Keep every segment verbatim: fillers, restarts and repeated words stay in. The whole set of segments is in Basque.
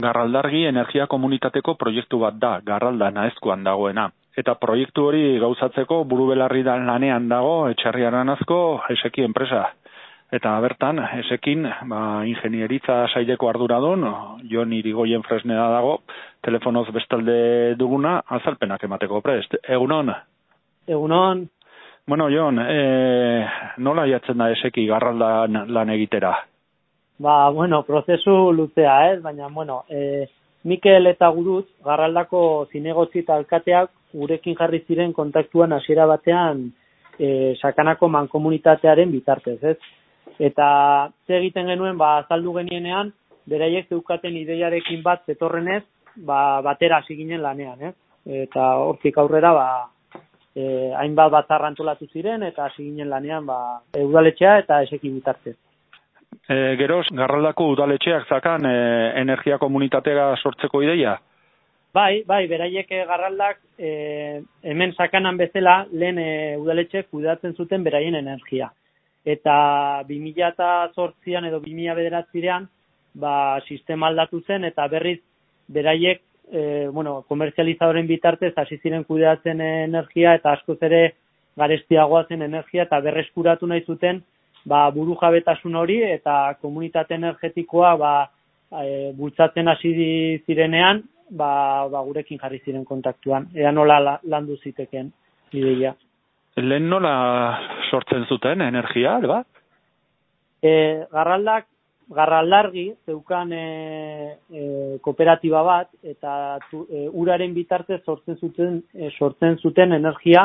Garraldargi energia komunitateko proiektu bat da, Garralda Naezkoan dagoena. Eta proiektu hori gauzatzeko burubelarri da lanean dago Etxerriaranazko Eseki enpresa. Eta bertan, Esekin, ba, ingenieritza saileko arduradun, Jon Irigoyen Fresneda dago, telefonoz bestalde duguna, azalpenak emateko prest. Egunon? Egunon. Bueno, Jon, e, nola jatzen da Eseki Garraldan lan egitera? Ba, bueno, prozesu luzea, ez? Baina, bueno, e, Mikel eta Gurutz, Garraldako zinegotzi eta alkateak gurekin jarri ziren kontaktuan hasiera batean e, sakanako mankomunitatearen bitartez, ez? Eta ze egiten genuen, ba, azaldu genienean, beraiek zeukaten ideiarekin bat zetorrenez, ba, batera hasi ginen lanean, ez? Eta hortik aurrera, ba, e, hainbat batzar antolatu ziren, eta hasi ginen lanean, ba, e, udaletxea eta Eseki bitartez. E, geroz, Garraldako udaletxeak zakan e, energia komunitatea sortzeko ideia? Bai, bai, beraiek Garraldak e, hemen sakanan bezala lehen e, udaletxeek kudeatzen zuten beraien energia. Eta bi mila zortzian edo bi mila bederatzian ba, sistema aldatu zen eta berriz beraiek e, bueno, komertzializadoren bitartez hasi ziren kudeatzen energia eta askoz ere garestiagoa zen energia eta berreskuratu nahi zuten ba, burujabetasun hori eta komunitate energetikoa ba, e, bultzatzen hasi zirenean ba, ba, gurekin jarri ziren kontaktuan. Ea nola landu ziteken ideia. Lehen nola sortzen zuten energia, ba? E, Garraldak, Garraldargi zeukan e, e, kooperatiba bat eta tu, e, uraren bitartez sortzen zuten e, sortzen zuten energia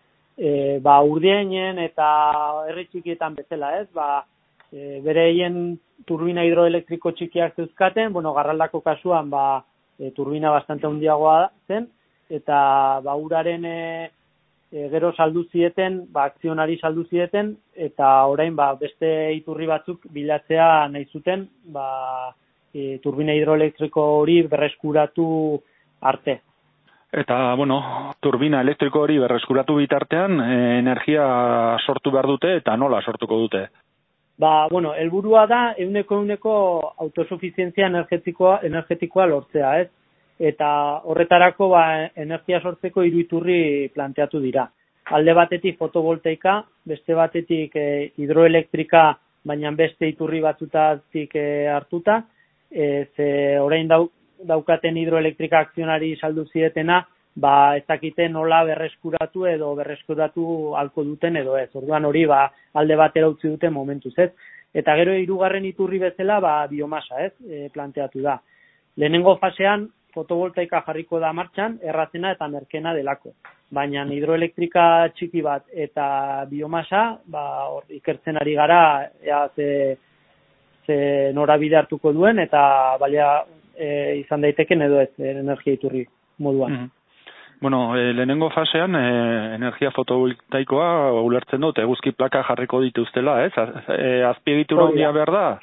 e, ba Urdiainen eta herri txikietan bezala, ez? Ba e, bereien turbina hidroelektriko txikiak zeuzkaten, bueno, Garraldako kasuan ba e, turbina bastante handiagoa zen eta ba uraren e, E, gero saldu zieten, ba, akzionari saldu zieten, eta orain ba, beste iturri batzuk bilatzea nahi zuten, ba, e, turbina hidroelektriko hori berreskuratu arte. Eta, bueno, turbina elektriko hori berreskuratu bitartean, e, energia sortu behar dute eta nola sortuko dute? Ba, bueno, helburua da ehuneko ehuneko autosufizientzia energetikoa, energetikoa lortzea, ez? Eta horretarako ba, energia sortzeko hiru iturri planteatu dira. Alde batetik fotovoltaika, beste batetik e, hidroelektrika, baina beste iturri batzutatik e, hartuta, e, ze orain dau, daukaten hidroelektrika akzionari saldu zietena, ba ez dakite nola berreskuratu edo berreskuratu halko duten edo ez. Orduan hori ba alde batera utzi dute momentuz, ez? Eta gero hirugarren iturri bezala ba biomasa, ez? E, planteatu da. Lehenengo fasean fotovoltaika jarriko da martxan, errazena eta merkena delako. Baina hidroelektrika txiki bat eta biomasa, ba, hor, ikertzen ari gara, ea ze, ze norabide hartuko duen, eta balia e, izan daiteken edo ez, energia iturri moduan. Mm-hmm. Bueno, e, lehenengo fasean, e, energia fotovoltaikoa ulertzen dut, eguzki plaka jarriko dituztela, ez? E, azpiegitura handia behar da?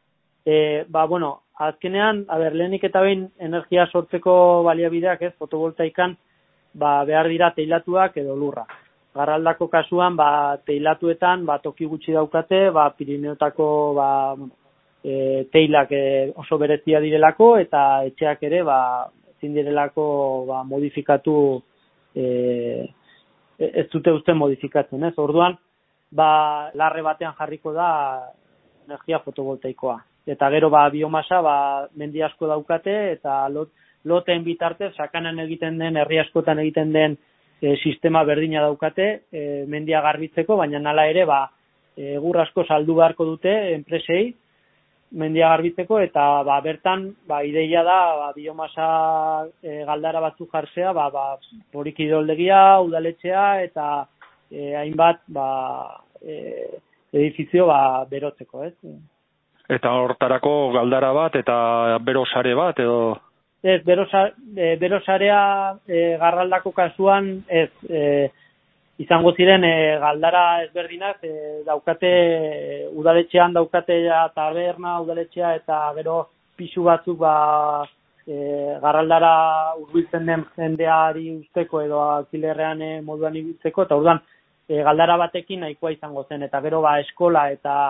E, ba, bueno, azkenean, a ber, lehenik eta behin energia sortzeko baliabideak, ez, fotovoltaikan, ba, behar dira teilatuak edo lurra. Garraldako kasuan, ba, teilatuetan, ba, toki gutxi daukate, ba, Pirineotako, ba, e, teilak e, oso berezia direlako, eta etxeak ere, ba, ezin direlako, ba, modifikatu, e, ez dute uste modifikatzen, ez, orduan, ba, larre batean jarriko da energia fotovoltaikoa. Eta gero ba biomasa ba mendi asko daukate eta lot, loten bitartez sakanan egiten den herri askotan egiten den e, sistema berdina daukate e, mendia garbitzeko, baina hala ere ba egur asko saldu beharko dute enpresei mendia garbitzeko eta ba bertan ba ideia da ba biomasa e, galdara batzuk jartzea ba ba porikidoldegia, udaletxea eta e, hainbat ba e, edifizio ba berotzeko, ez? Eta hortarako galdara bat eta berosare bat edo? Ez, berosa, e, berosarea e, Garraldako kasuan ez e, izango ziren e, galdara ezberdinak e, daukate e, udaletxean daukate ja, taberna, udaletxea eta gero pisu batzuk ba, e, Garraldara hurbiltzen den jendeari usteko edo alkilerrean e, moduan ibiltzeko eta orduan e, galdara batekin nahikoa izango zen eta gero ba eskola eta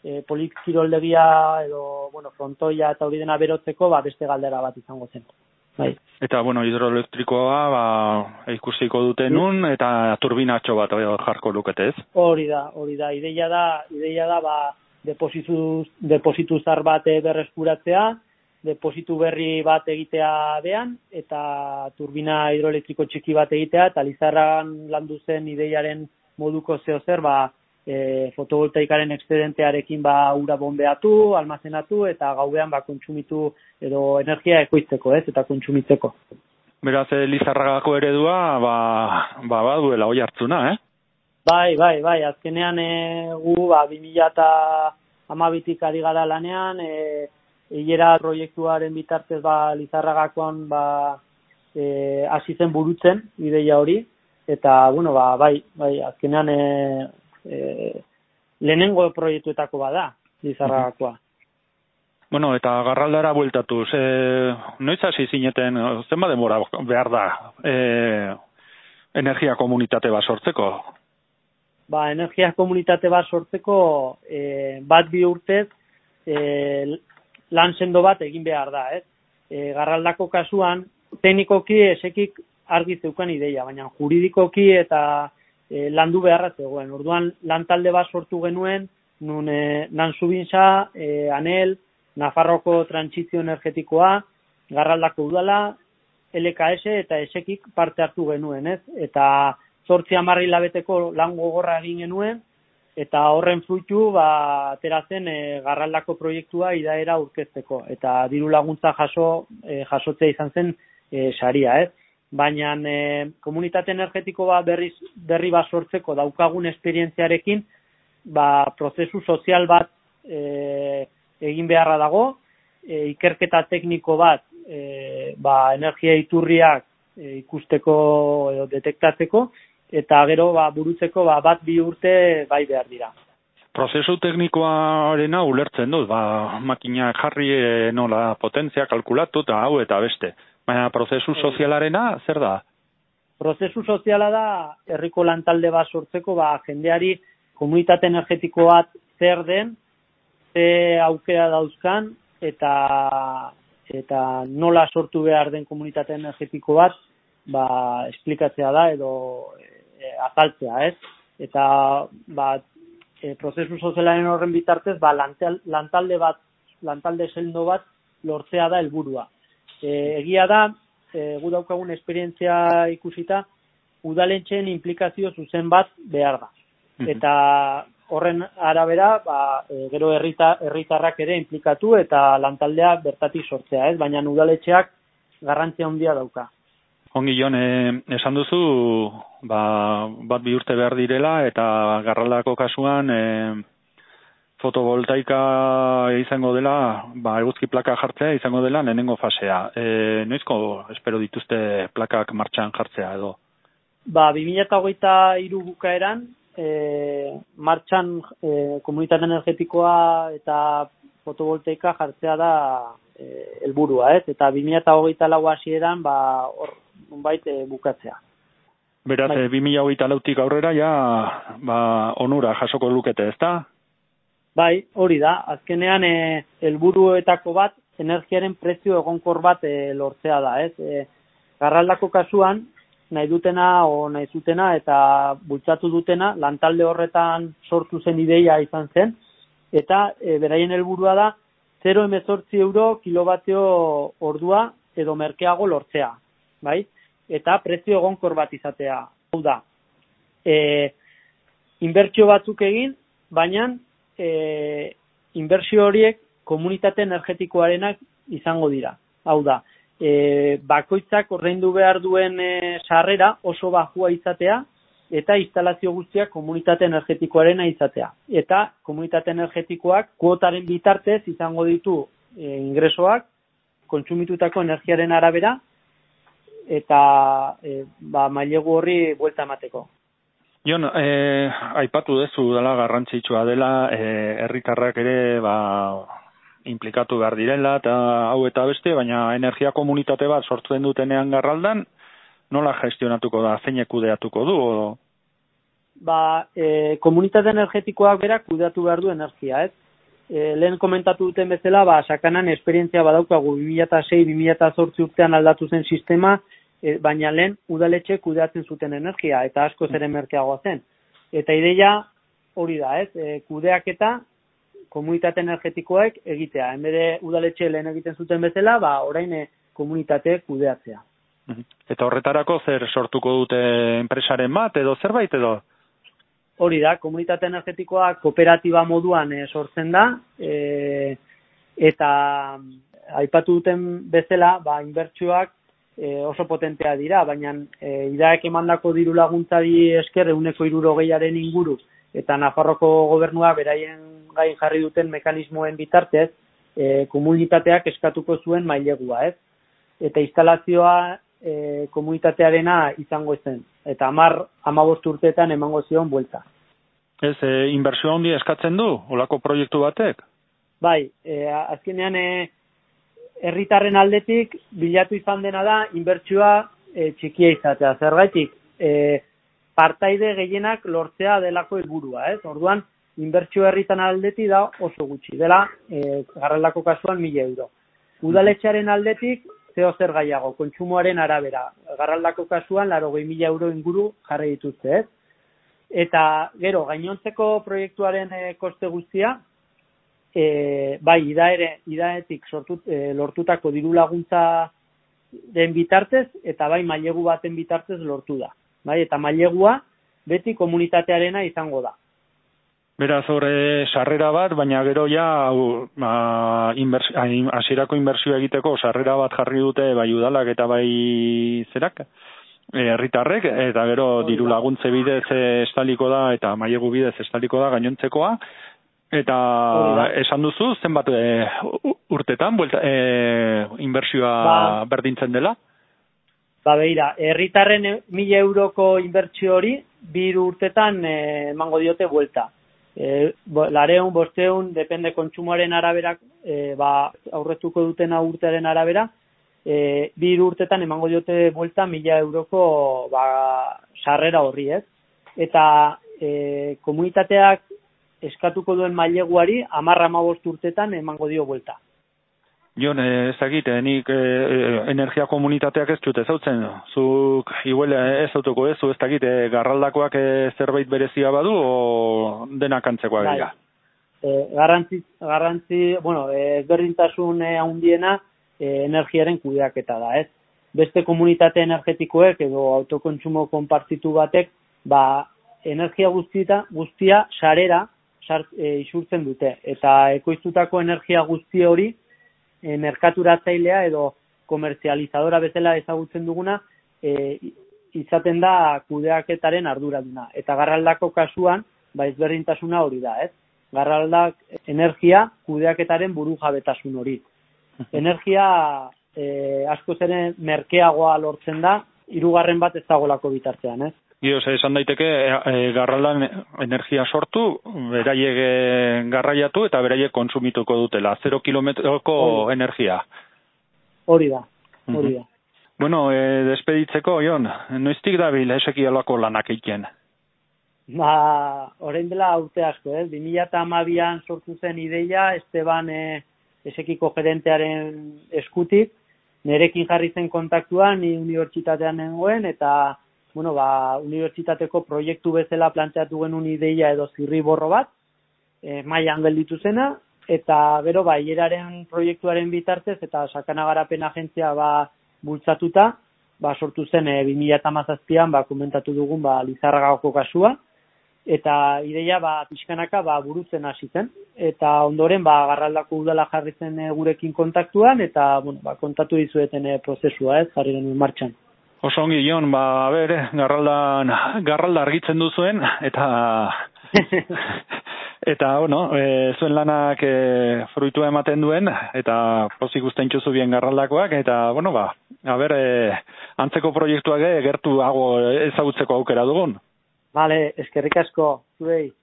e, polikiroldegia edo, bueno, frontoia eta hori dena berotzeko, ba, beste galdera bat izango zen. Bai. Eta, bueno, hidroelektrikoa, ba, ikusiko dute nun, eta turbinatxo bat jarko lukete, ez? Hori da, hori da. Ideia da, ideia da, ba, depositu, depositu zar bat berreskuratzea, depositu berri bat egitea behan, eta turbina hidroelektriko txiki bat egitea, eta Lizarran landu zen ideiaren moduko zeo zer, ba, e, fotovoltaikaren excedentearekin ba ura bombeatu, almazenatu eta gauean ba kontsumitu edo energia ekoizteko, ez, eta kontsumitzeko. Beraz, Lizarragako eredua ba ba baduela oi hartzuna, eh? Bai, bai, bai, azkenean e, gu ba bi mila hamabitik ari gara lanean, eh hilera proiektuaren bitartez ba Lizarragakoan ba eh hasi zen burutzen ideia hori eta bueno, ba bai, bai, azkenean eh e, lehenengo proiektuetako bada Lizarragakoa. Bueno, eta Garraldara bueltatuz, eh noiz hasi zineten, zenbat denbora behar da eh energia komunitate bat sortzeko? Ba, energia komunitate bat sortzeko e, bat bi urtez e, lan sendo bat egin behar da, ez? E, Garraldako kasuan, teknikoki esekik argi zeukan ideia, baina juridikoki eta e, landu beharra zegoen. Orduan, lantalde bat sortu genuen, nun e, Nansubintza, e, Anel, Nafarroko Trantsizio Energetikoa, Garraldako Udala, L K S eta esekik parte hartu genuen, ez? Eta zortzi hamar hilabeteko lan gogorra egin genuen, eta horren fruitu ba, ateratzen e, Garraldako proiektua idaera aurkezteko. Eta diru laguntza jaso, e, jasotzea izan zen e, saria, ez? Baina e, komunitate energetiko ba, berriz, berri bat sortzeko daukagun esperientziarekin, ba, prozesu sozial bat e, egin beharra dago, e, ikerketa tekniko bat e, ba, energia iturriak e, ikusteko edo detektatzeko, eta gero ba, burutzeko ba, bat bi urte bai behar dira. Prozesu teknikoarena ulertzen dut, ba, makinak jarri e, nola potentzia kalkulatu eta hau eta beste. Baina prozesu sozialarena zer da? Prozesu soziala da herriko lantalde bat sortzeko ba, jendeari komunitate energetiko bat zer den, ze aukera dauzkan eta eta nola sortu behar den komunitate energetiko bat ba, esplikatzea da edo e, azaltzea, ez? Eta ba, e, prozesu sozialaren horren bitartez ba, lantal, lantalde bat, lantalde sendo bat lortzea da helburua. E, egia da, e, gu daukagun esperientzia ikusita, udaletxeen implikazio zuzen bat behar da. Eta horren arabera, ba, e, gero herrita, herritarrak ere implikatu eta lantaldea bertatik sortzea, ez? Baina udaletxeak garrantzia handia dauka. Ongi Jon, eh, esan duzu, ba, bat bi urte behar direla eta Garraldako kasuan eh, fotovoltaika izango dela, ba, eguzki plaka jartzea izango dela lehenengo fasea. E, noizko espero dituzte plakak martxan jartzea edo? Ba, bi mila hogeita hiru bukaeran, e, martxan e, komunitate energetikoa eta fotovoltaika jartzea da e, helburua, ez? Eta bi mila hogeita lau hasieran, ba, hor, nonbait e, bukatzea. Beraz, bai. bi mila hogeita lautik aurrera ja, ba, onura jasoko lukete, ezta? Bai, hori da. Azkenean e, helburuetako bat energiaren prezio egonkor bat e, lortzea da, ez? E, Garraldako kasuan nahi dutena o nahi zutena eta bultzatu dutena lantalde horretan sortu zen ideia izan zen eta e, beraien helburua da zero koma hemezortzi euro kilovatio ordua edo merkeago lortzea, bai? Eta prezio egonkor bat izatea. Hau da. E, inbertsio batzuk egin, baina E, inbertsio horiek komunitate energetikoarenak izango dira. Hau da, e, bakoitzak ordaindu behar duen e, sarrera oso bajua izatea eta instalazio guztiak komunitate energetikoarena izatea. Eta komunitate energetikoak kuotaren bitartez izango ditu e, ingresoak kontsumitutako energiaren arabera eta e, ba, mailegu horri buelta emateko. Jon, eh, aipatu dezu dela garrantzitsua dela, eh, herritarrak ere ba, implikatu behar direla eta hau eta beste, baina energia komunitate bat sortzen dutenean Garraldan, nola gestionatuko da, zeinek kudeatuko du? O... Ba, eh, komunitate energetikoak berak kudeatu behar du energia, ez? e, lehen komentatu duten bezala, ba, sakanan esperientzia badaukagu bi mila sei bi mila zortzi urtean aldatu zen sistema, e, baina lehen udaletxe kudeatzen zuten energia, eta asko ere merkeagoa zen. Eta ideia hori da, ez? E, kudeaketa komunitate energetikoek egitea. Enbede udaletxe lehen egiten zuten bezala, ba, orain e, komunitate kudeatzea. Eta horretarako zer sortuko dute enpresaren bat edo zerbait edo? Hori da, komunitate energetikoa kooperatiba moduan e, sortzen da, e, eta aipatu duten bezala, ba, inbertsioak e, oso potentea dira, baina e, idaek emandako diru laguntzari esker ehuneko hirurogeiaren inguru, eta Nafarroko gobernua beraien gain jarri duten mekanismoen bitartez, e, komunitateak eskatuko zuen mailegua, ez? Eta instalazioa e, komunitatearena izango zen. Eta hamar hamabost urteetan emango zion buelta. Ez, e, inbertsio handi eskatzen du, olako proiektu batek? Bai, e, azkenean e, herritarren aldetik bilatu izan dena da inbertsioa e, txikia izatea. Zergaitik, e, partaide gehienak lortzea delako helburua, ez? Orduan, inbertsio herritan aldetik da oso gutxi, dela e, Garraldako kasuan mila euro. Udaletxearen aldetik zeo zer gaiago, kontsumoaren arabera. Garraldako kasuan laurogei mila euro inguru jarri dituzte, ez? Eta gero, gainontzeko proiektuaren e, koste guztia, e, bai, idaere, idaetik sortut, e, lortutako diru laguntza den bitartez, eta bai, mailegu baten bitartez lortu da. Bai, eta mailegua beti komunitatearena izango da. Beraz, horre sarrera bat, baina gero ja ba, inbers, hasierako inbertsioa egiteko sarrera bat jarri dute bai udalak eta bai zerak, herritarrek, eta gero diru laguntze bidez estaliko da eta mailegu bidez estaliko da gainontzekoa, eta esan duzu zenbat e, urtetan buelta, e, inbertsioa ba, berdintzen dela? Ba, beira, herritarren mila euroko inbertsio hori biru urtetan emango e, diote buelta. E, lareun, bosteun, depende kontsumoaren araberak, e, ba, aurretuko dutena urtearen arabera, e, bi urtetan emango diote buelta mila euroko ba, sarrera horri, ez? Eta e, komunitateak eskatuko duen maileguari hamar hamabost urtetan emango dio buelta. Jon, ez dakit, nik e, energia komunitateak ez dut ezautzen, zuk igual ez autuko ez, zu ez dakit, e, Garraldakoak e, zerbait berezia badu o denak antzekoak dira? E, garrantzi, garrantzi, bueno, ezberdintasun e, handiena e, energiaren kudeaketa da, ez? Beste komunitate energetikoek edo autokontsumo konpartitu batek, ba, energia guztia, guztia sarera sart, e, isurtzen dute, eta ekoiztutako energia guzti hori E, merkaturatzailea edo komertzializadora bezala ezagutzen duguna e, izaten da kudeaketaren arduraduna. Eta Garraldako kasuan, ba ezberdintasuna hori da, ez? Garraldak energia kudeaketaren burujabetasun hori. Energia e, askoz ere merkeagoa lortzen da, hirugarren bat ez dagolako bitartean, ez? Gio, esan daiteke, e, Garraldan energia sortu, beraiek e, garraiatu eta beraiek kontsumituko dutela. Zero kilometroko hori. Energia. Hori da, hori da. Uh-huh. Bueno, e, despeditzeko, Jon, noiztik dabil eseki alako lanak eiken? Ba, orain dela urte asko, ez? bi mila hamabian sortu zen ideia, Esteban e, esekiko gerentearen eskutik, nerekin jarri zen kontaktuan, ni unibertsitatean nengoen, eta bueno, ba, unibertsitateko proiektu bezala planteatu genuen ideia edo zirriborro bat, e, mailan gelditu zena, eta gero ba, hieraren proiektuaren bitartez eta sakana garapen agentzia ba, bultzatuta, ba, sortu zen e, bi mila hamazazpian ba, komentatu dugun ba, Lizarragako kasua, eta ideia ba, pixkanaka ba, burutzen hasi zen, eta ondoren ba, Garraldako udala jarri zen e, gurekin kontaktuan, eta bueno, ba, kontatu dizueten e, prozesua, ez, jarri genuen martxan. Oso ongi, Jon, ba, ber, Garraldan, Garralda argitzen duzuen, eta, eta, bueno, e, zuen lanak e, fruitua ematen duen, eta pozik usten txuzu bien Garraldakoak, eta, bueno, ba, a ber, e, antzeko proiektuak gertu hago ezagutzeko aukera dugun. Vale, eskerrik asko, zuei.